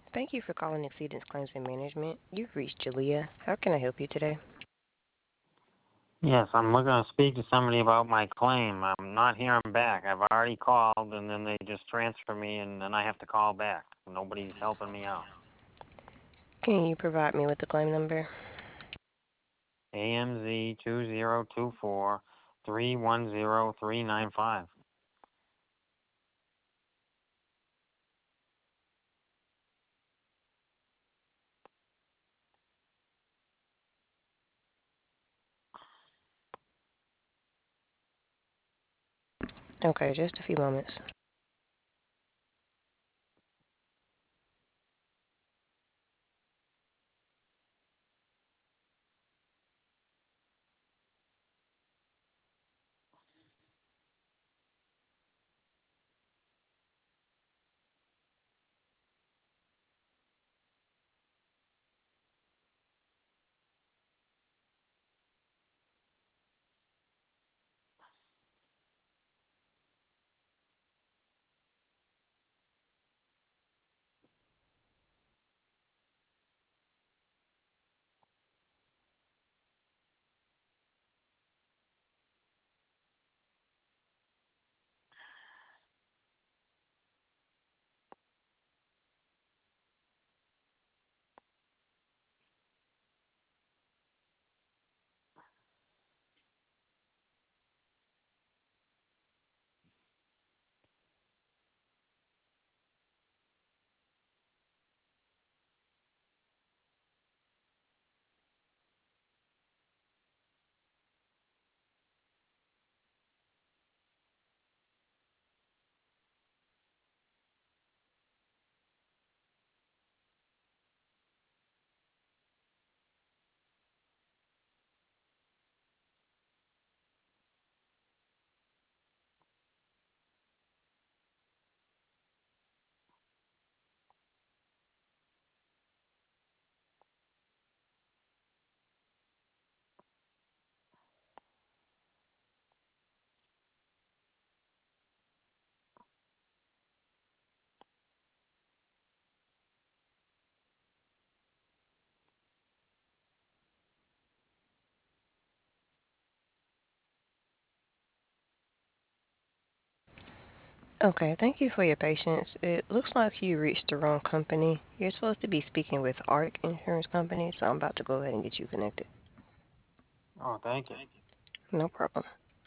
Thank you for calling Exceedance Claims and Management. You've reached Jalea. How can I help you today? Yes, I'm looking to speak to somebody about my claim. I'm not hearing back. I've already called, and then they just transfer me, and then I have to call back. Nobody's helping me out. Can you provide me with the claim number? AMZ 2024 310395. Okay, just a few moments. Okay, thank you for your patience. It looks like you reached the wrong company. You're supposed to be speaking with ARC Insurance Company, so I'm about to go ahead and get you connected. Oh, thank you. No problem.